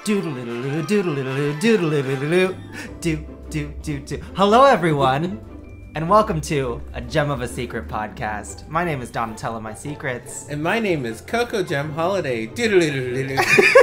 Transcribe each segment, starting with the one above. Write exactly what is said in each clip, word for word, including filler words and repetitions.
Doodle-doodle-doo, doodle-doodle-doo, doodle-doodle-doo, do, do, do, do. Hello, everyone, and welcome to A Gem of a Secret podcast. My name is Donatella My Secrets. And my name is Coco Gem Holiday. Doodle-doodle-doo.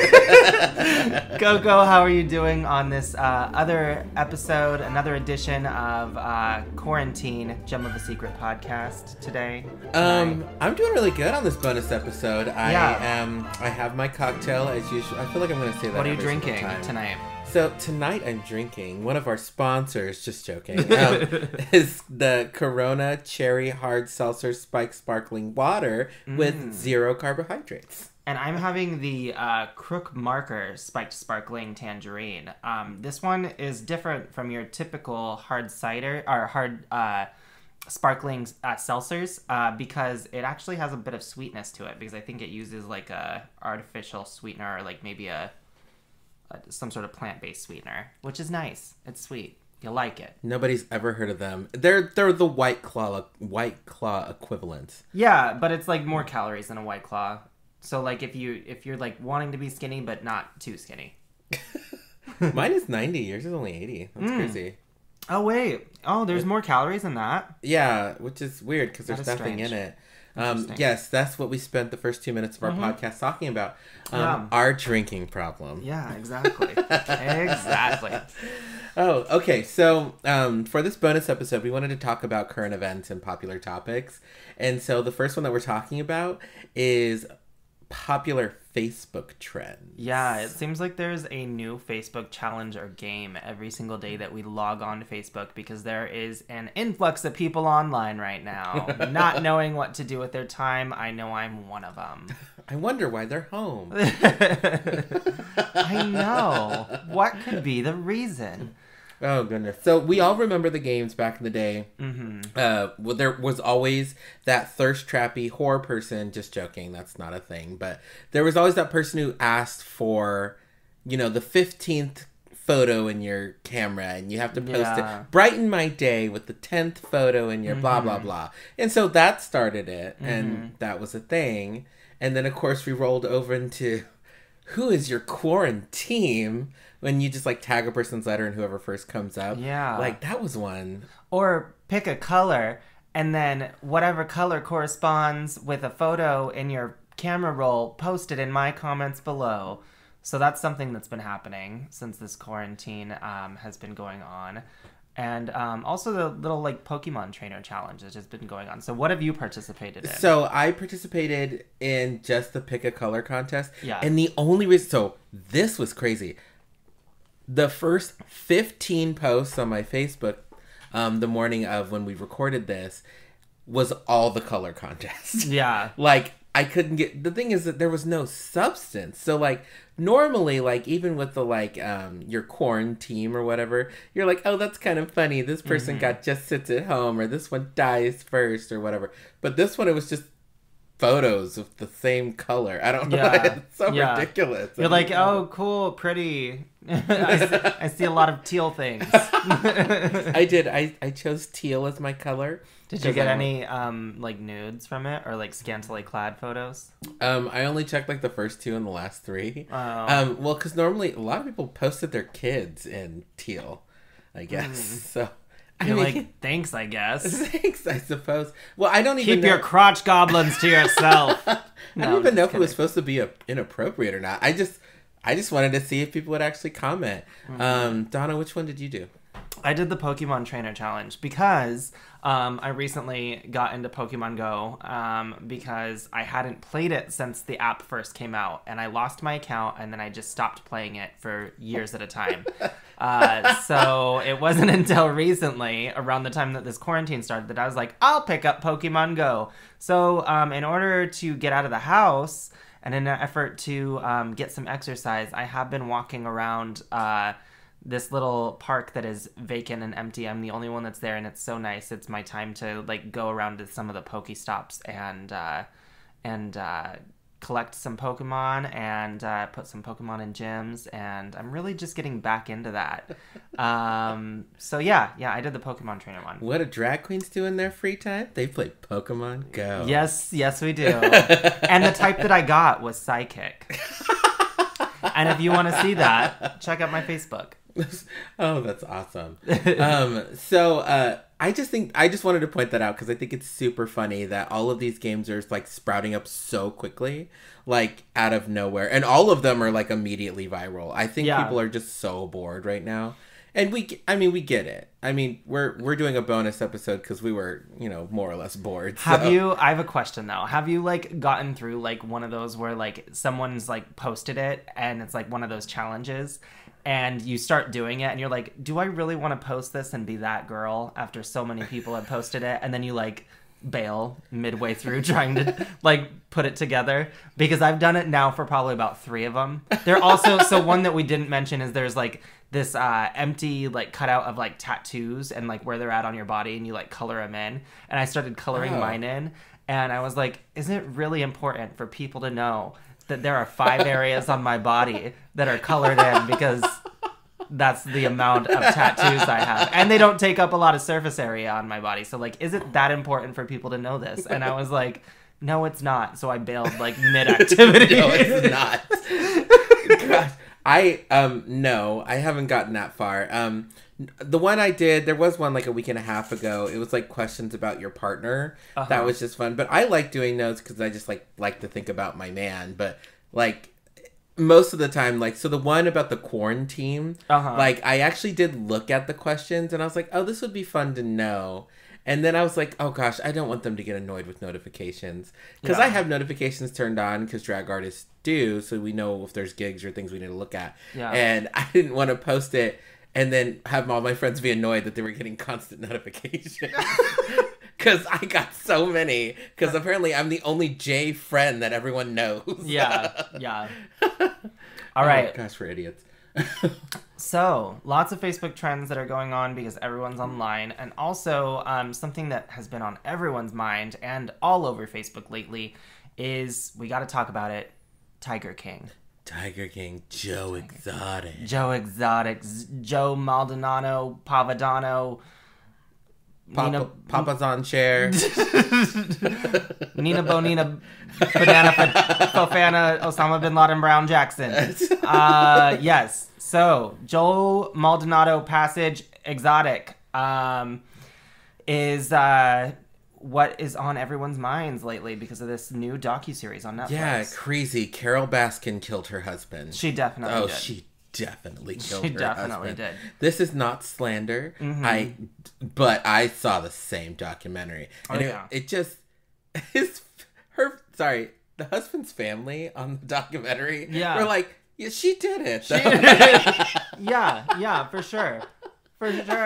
Coco, how are you doing on this uh, other episode, another edition of uh, Quarantine Gem of a Secret podcast today? Um, I'm doing really good on this bonus episode. I Yeah. am. I have my cocktail as usual. I feel like I'm going to say that. What are you every single drinking time. tonight? So tonight I'm drinking one of our sponsors. Just joking. Um, is the Corona Cherry Hard Seltzer Spike Sparkling Water with Mm. zero carbohydrates. And I'm having the uh, Crook Marker Spiked Sparkling Tangerine. Um, this one is different from your typical hard cider or hard uh, sparkling uh, seltzers uh, because it actually has a bit of sweetness to it. Because I think it uses like a artificial sweetener or like maybe a, a some sort of plant-based sweetener, which is nice. It's sweet. You'll like it. Nobody's ever heard of them. They're they're the White Claw White Claw equivalent. Yeah, but it's like more calories than a White Claw. So like if you if you're like wanting to be skinny but not too skinny. Mine is ninety. Yours is only eighty. That's Mm. crazy. Oh wait. Oh, there's more calories than that. Yeah, which is weird because That there's is nothing strange. in it. Um, Interesting. yes, that's what we spent the first two minutes of our Mhm. podcast talking about. Um, Yeah. Our drinking problem. Yeah, exactly. exactly. Oh, okay. So um, for this bonus episode, we wanted to talk about current events and popular topics. And so the first one that we're talking about is popular Facebook trends. Yeah, it seems like there's a new Facebook challenge or game every single day that we log on to Facebook because there is an influx of people online right now, not knowing what to do with their time. I know I'm one of them. I wonder why they're home. I know. What could be the reason? Oh, goodness. So we all remember the games back in the day. Mm-hmm. Uh, well, there was always that thirst trappy whore person. Just joking, that's not a thing. But there was always that person who asked for, you know, the fifteenth photo in your camera, and you have to post Yeah. it. Brighten my day with the tenth photo in your blah blah blah. And so that started it, and that was a thing. And then of course we rolled over into who is your quarantine when you just like tag a person's letter and whoever first comes up. Yeah. Like that was one. Or pick a color, and then whatever color corresponds with a photo in your camera roll, post it in my comments below. So that's something that's been happening since this quarantine um, has been going on. And um, also the little like Pokemon trainer challenge that has been going on. So what have you participated in? So I participated in just the pick a color contest. Yeah. And the only reason, so this was crazy. The first fifteen posts on my Facebook um, the morning of when we recorded this was all the color contest. Yeah. Like I couldn't get, the thing is that there was no substance. So like normally, like even with the like um your quarantine or whatever, you're like, oh, that's kind of funny. This person Mm-hmm. got just sits at home, or this one dies first or whatever. But this one, it was just photos of the same color. I don't know. Yeah. It's so Yeah. ridiculous. You're like, oh, cool, pretty. I, see, I see a lot of teal things. I did. I, I chose teal as my color. Did you 'Cause get I any um like nudes from it or like scantily clad photos? Um, I only checked like the first two and the last three. Oh. Um, well, because normally a lot of people posted their kids in teal, I guess. So I You're mean, like, thanks, I guess. thanks, I suppose. Well, I don't even Keep know. your crotch goblins to yourself. I No, don't I'm even know if just it was kidding. supposed to be a, inappropriate or not. I just, I just wanted to see if people would actually comment. Mm-hmm. Um, Donna, which one did you do? I did the Pokemon Trainer Challenge because um, I recently got into Pokemon Go um, because I hadn't played it since the app first came out, and I lost my account, and then I just stopped playing it for years at a time. uh, so it wasn't until recently, around the time that this quarantine started, that I was like, I'll pick up Pokemon Go. So um, in order to get out of the house, and in an effort to um, get some exercise, I have been walking around uh, this little park that is vacant and empty. I'm the only one that's there, and it's so nice. It's my time to like go around to some of the Pokestops and uh, and uh, collect some Pokemon and uh, put some Pokemon in gyms. And I'm really just getting back into that. Um, so yeah, yeah, I did the Pokemon Trainer one. What do drag queens do in their free time? They play Pokemon Go. Yes, yes, we do. And the type that I got was Psychic. And if you want to see that, check out my Facebook. Oh, that's awesome. um, so uh, I just think I just wanted to point that out because I think it's super funny that all of these games are like sprouting up so quickly, like out of nowhere, and all of them are like immediately viral. I think Yeah. people are just so bored right now, and we, I mean, we get it. I mean, we're we're doing a bonus episode because we were, you know, more or less bored. So. Have you? I have a question though. Have you like gotten through like one of those where like someone's like posted it and it's like one of those challenges? And you start doing it and you're like, do I really want to post this and be that girl after so many people have posted it? And then you like bail midway through trying to like put it together. Because I've done it now for probably about three of them. They're also, so one that we didn't mention is there's like this uh, empty like cutout of like tattoos and like where they're at on your body and you like color them in. And I started coloring Oh. mine in. And I was like, isn't it really important for people to know that there are five areas on my body that are colored in because that's the amount of tattoos I have. And they don't take up a lot of surface area on my body. So, like, is it that important for people to know this? And I was like, no, it's not. So I bailed, like, mid-activity. No, it's not. Gosh. I, um, no, I haven't gotten that far. Um, the one I did, there was one like a week and a half ago. It was like questions about your partner. Uh-huh. That was just fun. But I like doing those because I just like like to think about my man. But like most of the time, like, so the one about the quarantine, Uh-huh. like I actually did look at the questions and I was like, oh, this would be fun to know. And then I was like, oh gosh, I don't want them to get annoyed with notifications. Because Yeah. I have notifications turned on because drag artists do. So we know if there's gigs or things we need to look at. Yeah. And I didn't want to post it and then have all my friends be annoyed that they were getting constant notifications. Because I got so many. Because apparently I'm the only J friend that everyone knows. Yeah, yeah. All right. Oh, gosh, we're idiots. So, lots of Facebook trends that are going on because everyone's online. And also, um, something that has been on everyone's mind and all over Facebook lately is, we got to talk about it, Tiger King. Tiger King, Joe Exotic. Joe Exotic, Z- Joe Maldonado, Pavadano, Papa, Nina, Papa's on chair. Nina Bonina, Banana F- Fofana, Osama Bin Laden, Brown Jackson. Uh, yes. So, Joe Maldonado Passage Exotic um, is uh, what is on everyone's minds lately because of this new docuseries on Netflix. Yeah, crazy. Carol Baskin killed her husband. She definitely Oh, did. she definitely killed She her definitely husband. did. This is not slander. Mhm. I, but I saw the same documentary, and Oh, it, yeah. it just his her sorry the husband's family on the documentary. Yeah. were like, yeah, she did it. She- yeah, yeah, for sure. For sure.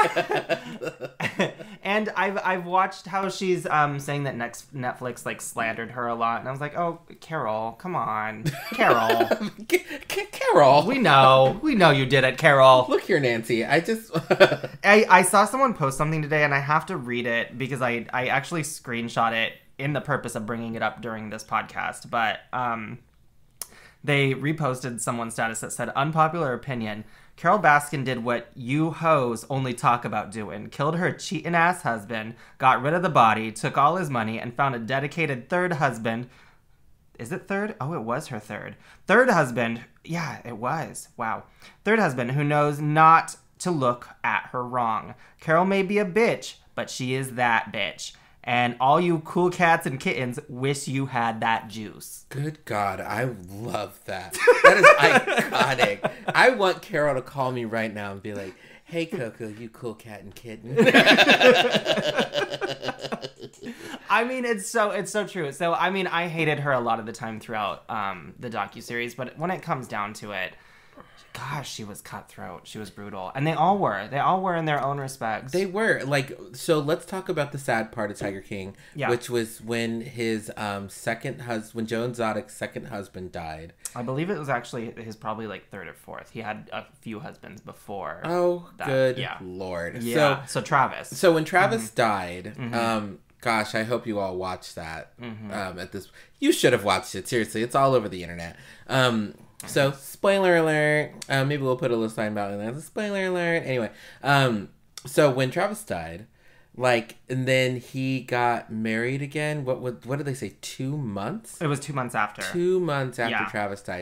And I've I've watched how she's um saying that next Netflix like slandered her a lot, and I was like, oh, Carol, come on, Carol, C- C- Carol, we know, we know you did it, Carol. look here, Nancy. I just I I saw someone post something today, and I have to read it because I I actually screenshot it in the purpose of bringing it up during this podcast, but um. They reposted someone's status that said, unpopular opinion, Carol Baskin did what you hoes only talk about doing. Killed her cheating ass husband, got rid of the body, took all his money, and found a dedicated third husband. Is it third? Oh, it was her third. Third husband. Yeah, it was. Wow. Third husband who knows not to look at her wrong. Carol may be a bitch, but she is that bitch. And all you cool cats and kittens wish you had that juice. Good God, I love that. That is iconic. I want Carol to call me right now and be like, hey, Coco, you cool cat and kitten. I mean, it's so it's so true. So, I mean, I hated her a lot of the time throughout um, the docuseries, but when it comes down to it, gosh, she was cutthroat. She was brutal. And they all were. They all were in their own respects. They were. Like, so let's talk about the sad part of Tiger King, Yeah. which was when his um, second husband, when Joe Exotic's second husband died. I believe it was actually his probably like third or fourth. He had a few husbands before. Oh, that. good Yeah. Lord. Yeah. So, So, Travis. so when Travis died, Mhm. um, gosh, I hope you all watched that. Mhm. Um, at this, you should have watched it. Seriously, it's all over the internet. Um, so spoiler alert. Uh, maybe we'll put a little sign about it. As a spoiler alert. Anyway, um, so when Travis died, like, and then he got married again. What would what did they say? Two months. It was two months after. Two months after Yeah. Travis died.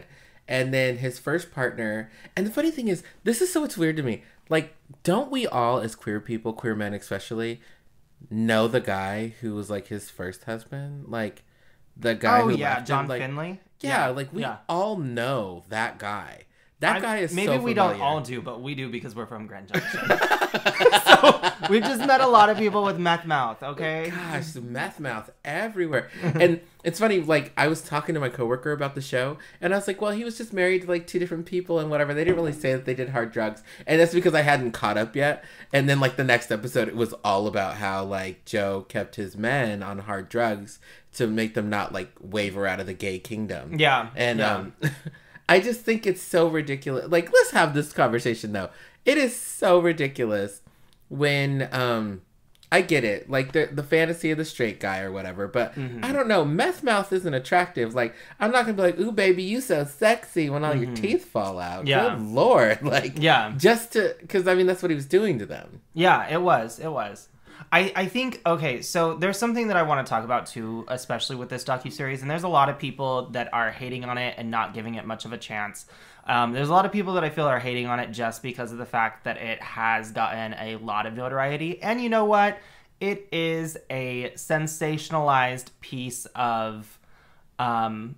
And then his first partner. And the funny thing is, this is so what's weird to me. Like, don't we all, as queer people, queer men especially, know the guy who was like his first husband? Like, the guy oh, who yeah, left John him, like, Finley? Yeah, yeah, like we yeah. all know that guy. That I, guy is maybe so we familiar. don't all do, but we do because we're from Grand Junction. So we've just met a lot of people with meth mouth, okay? Gosh, the meth mouth everywhere. And it's funny, like, I was talking to my coworker about the show, and I was like, well, he was just married to, like, two different people and whatever. They didn't really say that they did hard drugs. And that's because I hadn't caught up yet. And then, like, the next episode, it was all about how, like, Joe kept his men on hard drugs to make them not, like, waver out of the gay kingdom. Yeah. And, yeah. um... I just think it's so ridiculous. Like, let's have this conversation, though. It is so ridiculous when, um, I get it. Like, the the fantasy of the straight guy or whatever. But, mm-hmm. I don't know. Meth mouth isn't attractive. Like, I'm not going to be like, ooh, baby, you so sexy when all mm-hmm. your teeth fall out. Yeah. Good Lord. Like, yeah. just to, because, I mean, that's what he was doing to them. Yeah, it was. It was. I, I think, okay, so there's something that I want to talk about, too, especially with this docuseries, and there's a lot of people that are hating on it and not giving it much of a chance. Um, there's a lot of people that I feel are hating on it just because of the fact that it has gotten a lot of notoriety, and you know what? It is a sensationalized piece of... Um,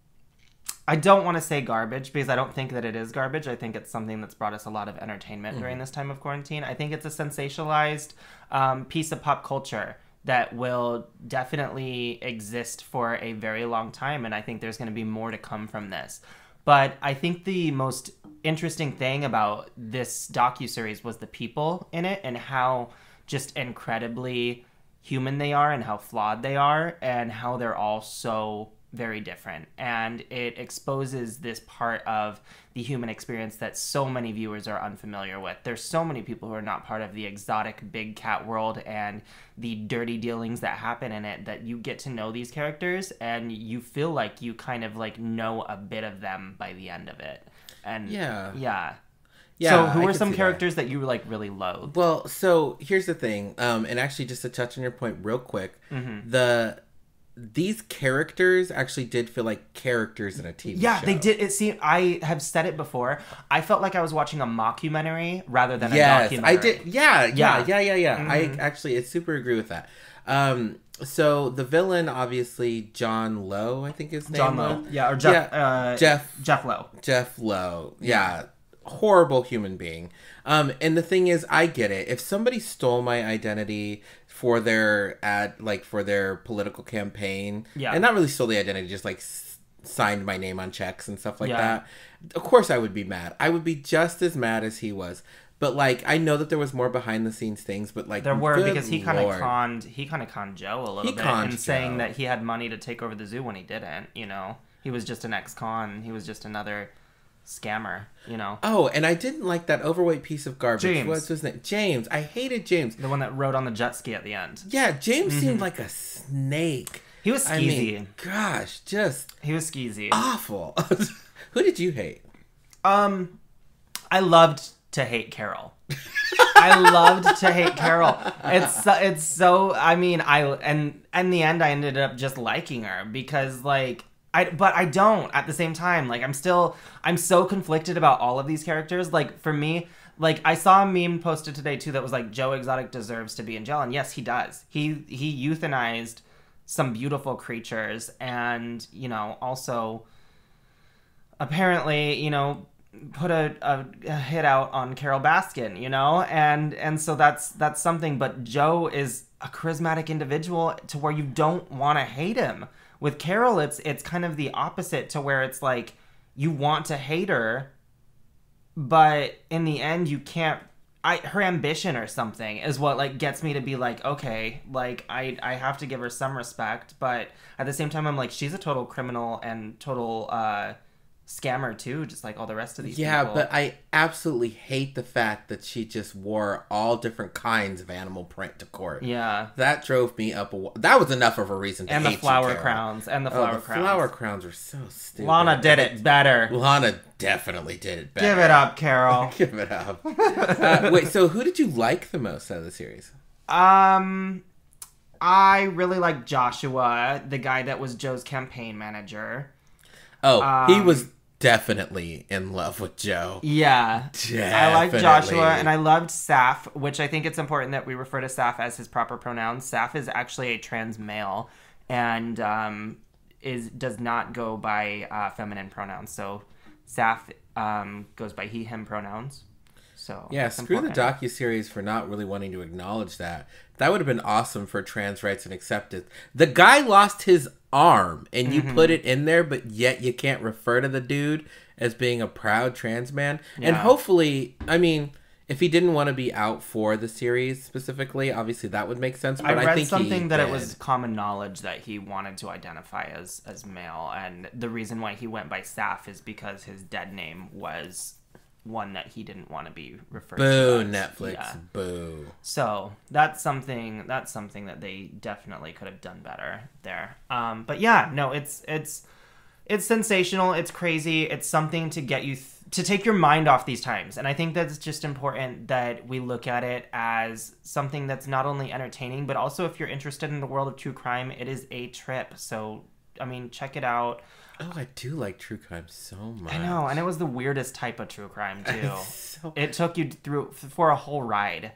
I don't want to say garbage because I don't think that it is garbage. I think it's something that's brought us a lot of entertainment mm. during this time of quarantine. I think it's a sensationalized um, piece of pop culture that will definitely exist for a very long time. And I think there's going to be more to come from this. But I think the most interesting thing about this docuseries was the people in it and how just incredibly human they are and how flawed they are and how they're all so very different. And it exposes this part of the human experience that so many viewers are unfamiliar with. There's so many people who are not part of the exotic big cat world and the dirty dealings that happen in it, that you get to know these characters and you feel like you kind of like know a bit of them by the end of it. And yeah. Yeah. Yeah, so who I are some characters that. that you like really loathe? Well, so here's the thing. Um, and actually just to touch on your point real quick, mm-hmm. the these characters actually did feel like characters in a T V yeah, show. Yeah, they did. It seemed, I have said it before. I felt like I was watching a mockumentary rather than yes, a documentary. I did. Yeah, yeah, yeah, yeah, yeah. Mm-hmm. I actually I super agree with that. Um, so the villain, obviously, John Lowe, I think his name John was. Lowe. Yeah, or Jeff. Yeah, uh, Jeff. Jeff Lowe. Jeff Lowe. Yeah. yeah. Horrible human being. Um, and the thing is, I get it. If somebody stole my identity for their ad, like for their political campaign, yeah. and not really stole the identity, just like s- signed my name on checks and stuff like yeah. that, of course I would be mad. I would be just as mad as he was. But like, I know that there was more behind the scenes things, but like there were because he kind of Lord. conned he kind of conned Joe a little he bit in saying that he had money to take over the zoo when he didn't. You know, he was just an ex-con. He was just another scammer, you know. Oh, and I didn't like that overweight piece of garbage. James. What's his name? James. I hated James. The one that rode on the jet ski at the end. Yeah, James mm-hmm. seemed like a snake. He was skeezy. I mean, gosh, just he was skeezy. Awful. Who did you hate? Um, I loved to hate Carol. I loved to hate Carol. It's it's so. I mean, I and in the end, I ended up just liking her because like. I, but I don't at the same time. Like, I'm still, I'm so conflicted about all of these characters. Like, for me, like, I saw a meme posted today, too, that was like, Joe Exotic deserves to be in jail. And yes, he does. He, he euthanized some beautiful creatures and, you know, also apparently, you know, put a, a, a hit out on Carol Baskin, you know? And, and so that's, that's something. But Joe is a charismatic individual to where you don't want to hate him. With Carol, it's it's kind of the opposite to where it's like you want to hate her, but in the end you can't. I her ambition or something is what like gets me to be like, okay, like I I have to give her some respect, but at the same time I'm like she's a total criminal and total uh, scammer too, just like all the rest of these yeah, people. Yeah, but I absolutely hate the fact that she just wore all different kinds of animal print to court. Yeah. That drove me up a wall. That was enough of a reason to and hate the flower you, crowns. And the flower oh, the crowns. flower crowns were so stupid. Lana did it better. Lana definitely did it better. Give it up, Carol. Give it up. uh, wait, so who did you like the most out of the series? Um... I really like Joshua, the guy that was Joe's campaign manager. Oh, um, he was definitely in love with Joe. Yeah. Definitely. I like Joshua, and I loved Saf, which I think it's important that we refer to Saf as his proper pronouns. Saf is actually a trans male, and um, is does not go by uh, feminine pronouns. So Saf um, goes by he, him pronouns. So yeah, screw important. the docuseries for not really wanting to acknowledge that. That would have been awesome for trans rights and acceptance. The guy lost his arm, and you mm-hmm. put it in there, but yet you can't refer to the dude as being a proud trans man. Yeah. And hopefully, I mean, if he didn't want to be out for the series specifically, obviously that would make sense. But I read I think something that did. It was common knowledge that he wanted to identify as as male, and the reason why he went by Saf is because his dead name was one that he didn't want to be referred boo, to. Boo, Netflix. Yeah. Boo. So that's something that's something that they definitely could have done better there. Um, but yeah, no, it's it's it's sensational. It's crazy. It's something to get you th- to take your mind off these times. And I think that's just important that we look at it as something that's not only entertaining, but also if you're interested in the world of true crime, it is a trip. So, I mean, check it out. Oh, I do like true crime so much. I know, and it was the weirdest type of true crime, too. so... It took you through for a whole ride.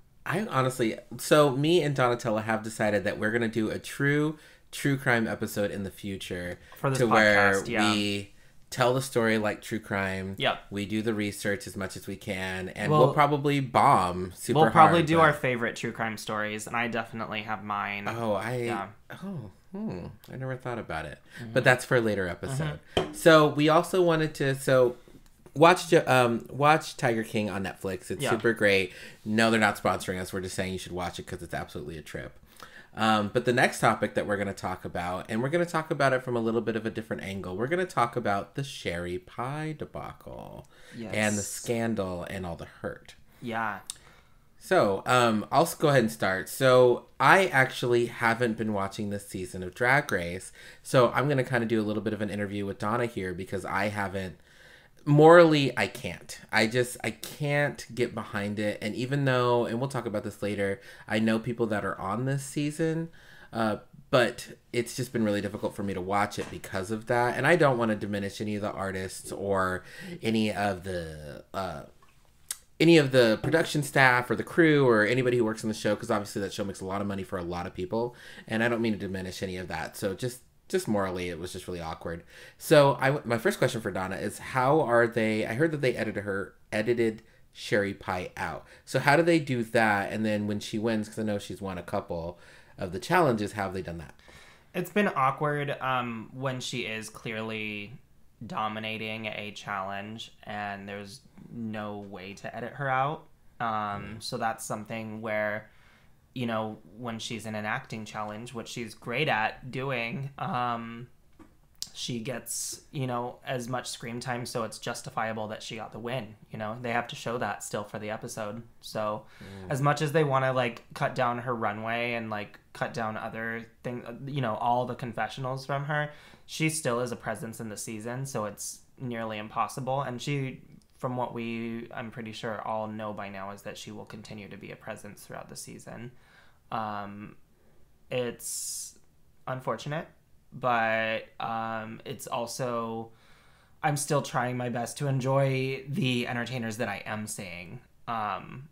I honestly... So, me and Donatella have decided that we're going to do a true true crime episode in the future. For this to podcast, where yeah. we tell the story like true crime. Yep. We do the research as much as we can, and we'll, we'll probably bomb super We'll probably hard, do but... our favorite true crime stories, and I definitely have mine. Oh, I... Yeah. Oh, hmm. I never thought about it. Mm-hmm. But that's for a later episode. Mm-hmm. So, we also wanted to... So, watch um watch Tiger King on Netflix. It's yeah. super great. No, they're not sponsoring us. We're just saying you should watch it because it's absolutely a trip. Um, but the next topic that we're going to talk about, and we're going to talk about it from a little bit of a different angle, we're going to talk about the Sherry Pie debacle. Yes. And the scandal and all the hurt. Yeah. So, um, I'll go ahead and start. So, I actually haven't been watching this season of Drag Race. So, I'm going to kind of do a little bit of an interview with Donna here because I haven't. Morally, I can't. I just, I can't get behind it. And even though, and we'll talk about this later, I know people that are on this season, uh, but it's just been really difficult for me to watch it because of that. And I don't want to diminish any of the artists or any of the, uh, any of the production staff or the crew or anybody who works on the show, because obviously that show makes a lot of money for a lot of people. And I don't mean to diminish any of that. So just, Just morally, it was just really awkward. So, I my first question for Donna is, how are they? I heard that they edited her edited Sherry Pie out. So, how do they do that? And then when she wins, because I know she's won a couple of the challenges, how have they done that? It's been awkward um, when she is clearly dominating a challenge, and there's no way to edit her out. Um, mm. So that's something where, you know, when she's in an acting challenge, which she's great at doing, um, she gets, you know, as much screen time, so it's justifiable that she got the win. You know, they have to show that still for the episode. So mm. as much as they want to, like, cut down her runway and, like, cut down other things, you know, all the confessionals from her, she still is a presence in the season, so it's nearly impossible. And she... From what we, I'm pretty sure, all know by now, is that she will continue to be a presence throughout the season. Um, it's unfortunate, but um, it's also, I'm still trying my best to enjoy the entertainers that I am seeing um,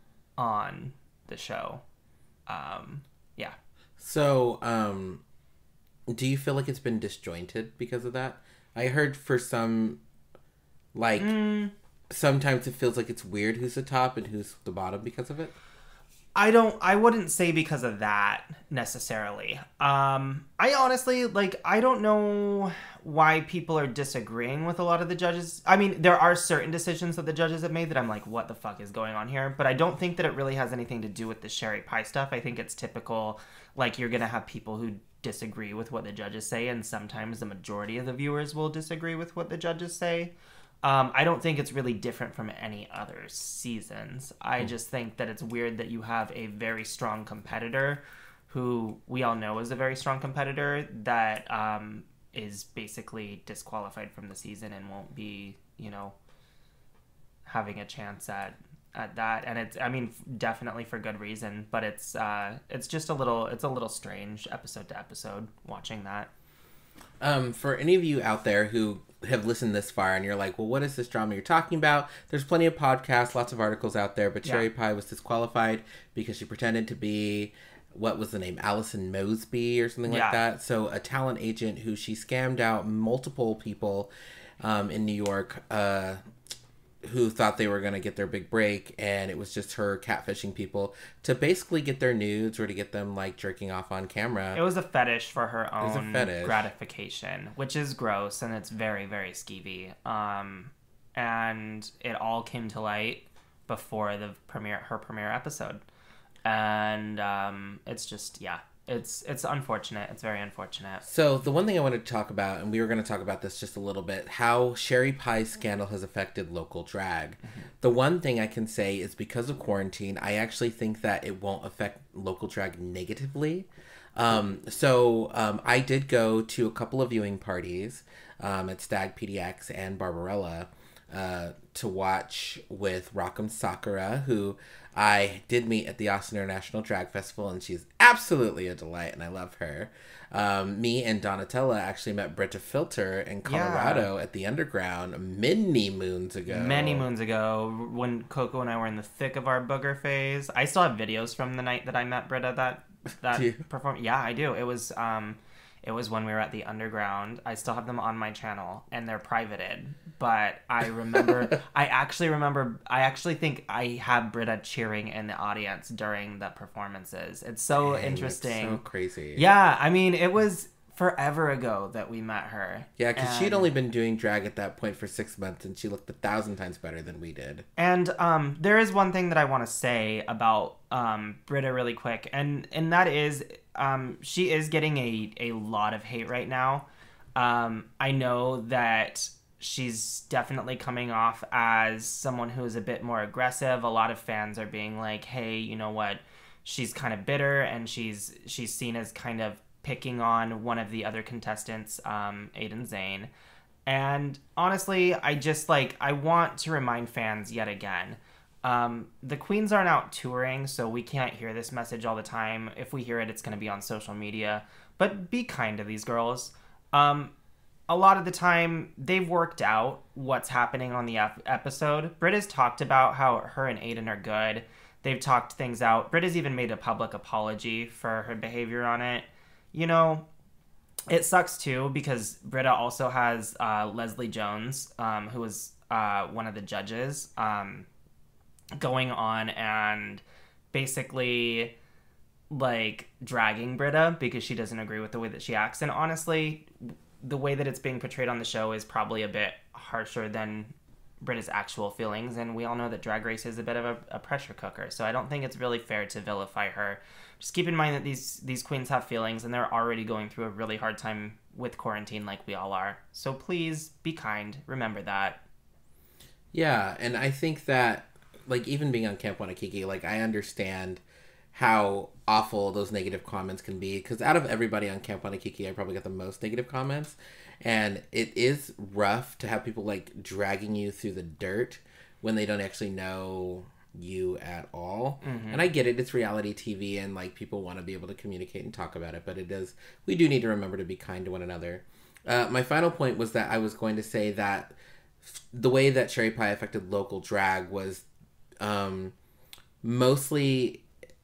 on the show. Um, yeah. So, um, do you feel like it's been disjointed because of that? I heard for some... Like, mm. sometimes it feels like it's weird who's the top and who's the bottom because of it. I don't, I wouldn't say because of that necessarily. Um, I honestly, like, I don't know why people are disagreeing with a lot of the judges. I mean, there are certain decisions that the judges have made that I'm like, what the fuck is going on here? But I don't think that it really has anything to do with the Sherry Pie stuff. I think it's typical, like, you're going to have people who disagree with what the judges say, and sometimes the majority of the viewers will disagree with what the judges say. Um, I don't think it's really different from any other seasons. I mm. just think that it's weird that you have a very strong competitor who we all know is a very strong competitor that um, is basically disqualified from the season and won't be, you know, having a chance at at that. And it's, I mean, definitely for good reason, but it's uh, it's just a little, it's a little strange episode to episode watching that. Um, for any of you out there who have listened this far and you're like, well, what is this drama you're talking about? There's plenty of podcasts, lots of articles out there, but Cherry Yeah. Pie was disqualified because she pretended to be, what was the name, Allison Mosby or something Yeah. like that. So a talent agent who she scammed out multiple people um, in New York uh, who thought they were going to get their big break, and it was just her catfishing people to basically get their nudes or to get them like jerking off on camera. It was a fetish for her was a own fetish. gratification, which is gross and it's very, very skeevy. Um, and it all came to light before the premiere, her premiere episode, and um, it's just yeah, it's it's unfortunate. It's very unfortunate. So the one thing I wanted to talk about, and we were going to talk about this just a little bit, how Sherry Pie's scandal has affected local drag. Mm-hmm. The one thing I can say is because of quarantine, I actually think that it won't affect local drag negatively. Um, so um, I did go to a couple of viewing parties um, at Stag P D X and Barbarella uh, to watch with Rock'em Sakura, who I did meet at the Austin International Drag Festival, and she's absolutely a delight, and I love her. Um, me and Donatella actually met Britta Filter in Colorado yeah. at the Underground many moons ago. Many moons ago, when Coco and I were in the thick of our booger phase. I still have videos from the night that I met Britta that that performed. Yeah, I do. It was um, it was when we were at the Underground. I still have them on my channel, and they're privated. But I remember, I actually remember, I actually think I have Britta cheering in the audience during the performances. It's so Dang, interesting. So crazy. Yeah, I mean, it was forever ago that we met her. Yeah, because and... she'd only been doing drag at that point for six months, and she looked a thousand times better than we did. And um, there is one thing that I want to say about um, Britta really quick, and, and that is um, she is getting a, a lot of hate right now. Um, I know that she's definitely coming off as someone who's a bit more aggressive. A lot of fans are being like, hey, you know what? She's kind of bitter, and she's she's seen as kind of picking on one of the other contestants, um, Aiden Zane. And honestly, I just like, I want to remind fans yet again, um, the queens aren't out touring, so we can't hear this message all the time. If we hear it, it's going to be on social media. But be kind to these girls. Um, a lot of the time, they've worked out what's happening on the ep- episode. Britta's talked about how her and Aiden are good. They've talked things out. Britta's even made a public apology for her behavior on it. You know, it sucks too because Britta also has uh, Leslie Jones, um, who was uh, one of the judges, um, going on and basically like dragging Britta because she doesn't agree with the way that she acts. And honestly, the way that it's being portrayed on the show is probably a bit harsher than Britta's actual feelings, and we all know that Drag Race is a bit of a, a pressure cooker, so I don't think it's really fair to vilify her. Just keep in mind that these these queens have feelings, and they're already going through a really hard time with quarantine like we all are. So please be kind. Remember that. Yeah, and I think that, like, even being on Camp Wanakiki, like, I understand how awful those negative comments can be, because out of everybody on Camp Wanakiki, I probably got the most negative comments, and it is rough to have people, like, dragging you through the dirt when they don't actually know you at all. Mm-hmm. And I get it, it's reality T V, and, like, people want to be able to communicate and talk about it, but it does, we do need to remember to be kind to one another. Uh, my final point was that I was going to say that the way that Cherry Pie affected local drag was um, mostly,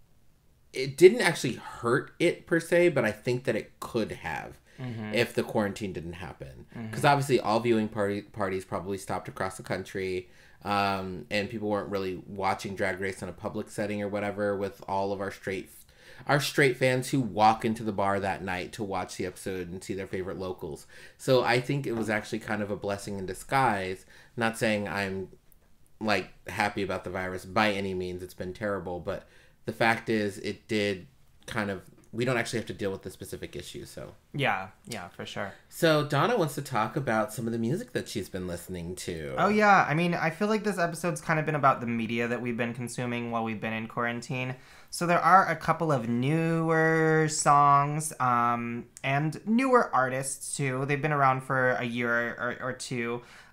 it didn't actually hurt it per se, but I think that it could have mm-hmm. if the quarantine didn't happen. Because mm-hmm. obviously all viewing party, parties probably stopped across the country, um, and people weren't really watching Drag Race in a public setting or whatever with all of our straight our straight fans who walk into the bar that night to watch the episode and see their favorite locals. So I think it was actually kind of a blessing in disguise. Not saying I'm, like, happy about the virus by any means. It's been terrible. But the fact is, it did kind of, we don't actually have to deal with the specific issue, so. Yeah, yeah, for sure. So Donna wants to talk about some of the music that she's been listening to. Oh, yeah. I mean, I feel like this episode's kind of been about the media that we've been consuming while we've been in quarantine. So there are a couple of newer songs um, and newer artists, too. They've been around for a year or, or two.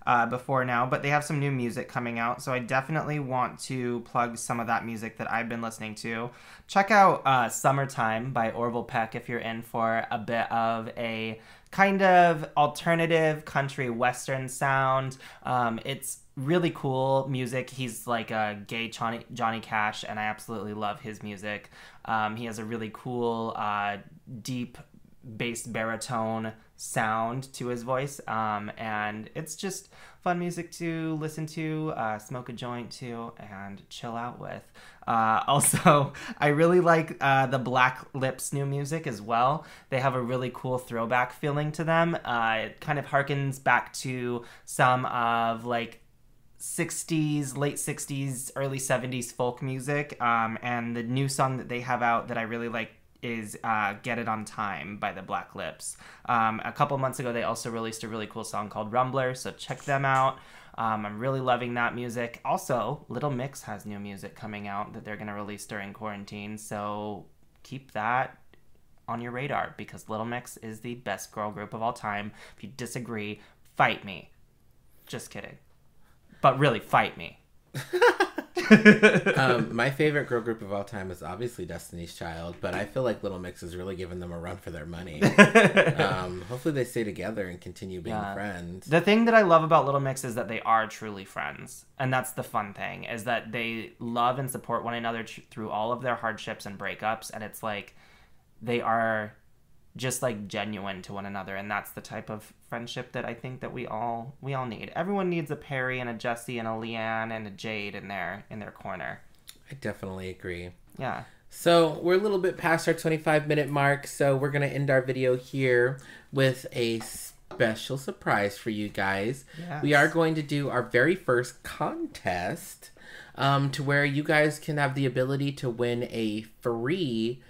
uh, before now, but they have some new music coming out, so I definitely want to plug some of that music that I've been listening to. Check out uh, Summertime by Orville Peck if you're in for a bit of a kind of alternative country western sound. Um, it's really cool music. He's like a gay Johnny, Johnny Cash, and I absolutely love his music. Um, he has a really cool, uh, deep bass baritone sound to his voice, um, and it's just fun music to listen to, uh, smoke a joint to, and chill out with. Uh, also, I really like uh, the Black Lips new music as well. They have a really cool throwback feeling to them. Uh, it kind of harkens back to some of like sixties, late sixties, early seventies folk music, um, and the new song that they have out that I really like is uh, Get It On Time by the Black Lips. Um, a couple months ago, they also released a really cool song called Rumbler, so check them out. Um, I'm really loving that music. Also, Little Mix has new music coming out that they're going to release during quarantine, so keep that on your radar, because Little Mix is the best girl group of all time. If you disagree, fight me. Just kidding. But really, fight me. um, my favorite girl group of all time is obviously Destiny's Child, but I feel like Little Mix is really giving them a run for their money. um, hopefully they stay together and continue being yeah. friends. The thing that I love about Little Mix is that they are truly friends. And that's the fun thing, is that they love and support one another tr- through all of their hardships and breakups. And it's like they are just like genuine to one another, and that's the type of friendship that I think that we all we all need. Everyone needs a Perry and a Jessie and a Leanne and a Jade in their in their corner. I definitely agree. Yeah. So we're a little bit past our twenty-five minute mark, so we're gonna end our video here with a special surprise for you guys. Yes. We are going to do our very first contest, um, to where you guys can have the ability to win a free.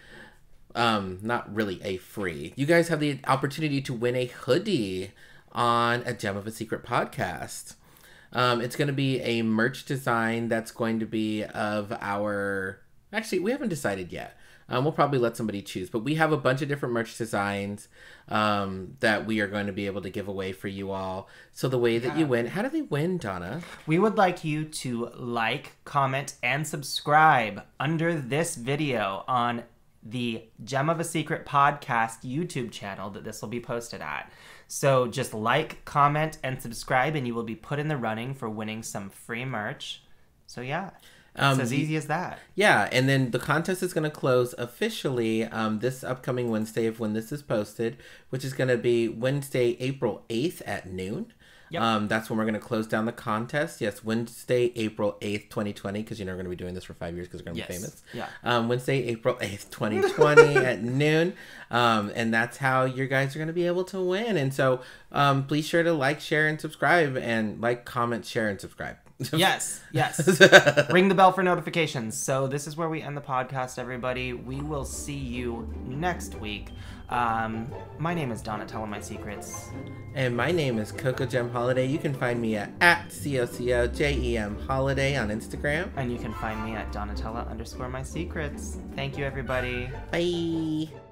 Um, not really a free. You guys have the opportunity to win a hoodie on a Gem of a Secret podcast. Um, it's going to be a merch design that's going to be of our... Actually, we haven't decided yet. Um, we'll probably let somebody choose. But we have a bunch of different merch designs um, that we are going to be able to give away for you all. So the way that yeah. you win... How do they win, Donna? We would like you to like, comment, and subscribe under this video on the Gem of a Secret podcast YouTube channel that this will be posted at. So just like, comment, and subscribe, and you will be put in the running for winning some free merch. So yeah, um, it's as easy as that. Yeah, and then the contest is going to close officially um, this upcoming Wednesday of when this is posted, which is going to be Wednesday, April eighth at noon. Yep. Um, that's when we're going to close down the contest. Yes, Wednesday, April eighth, twenty twenty, because you know we're going to be doing this for five years because we're going to yes. be famous. Yeah. Um, Wednesday, April eighth, twenty twenty at noon. Um, and that's how you guys are going to be able to win. And so um, please sure to like, share, and subscribe. And like, comment, share, and subscribe. Yes, yes. Ring the bell for notifications. So this is where we end the podcast, everybody. We will see you next week. Um, my name is Donna Tell My Secrets. And my name is Coco Gem Holiday. You can find me at, at C O C O J E M Holiday on Instagram. And you can find me at Donatella underscore My Secrets. Thank you, everybody. Bye.